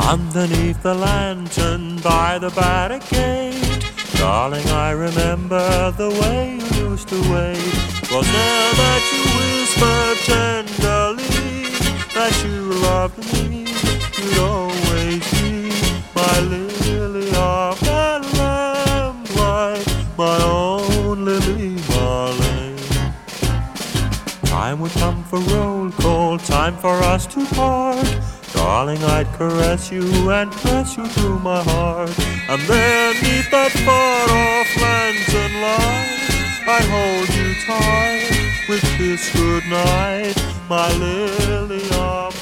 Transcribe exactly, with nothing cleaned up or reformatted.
Underneath the lantern by the barricade, darling, I remember the way you used to wait. 'Twas there that you whispered tenderly that you loved me, you'd always be my lily of the lamplight, my own Lily Marlene. Time would come for roll call, time for us to part. Darling, I'd caress you and press you to my heart, and then neath that far-off lantern light, I'd hold you tight with kiss goodnight, my lily of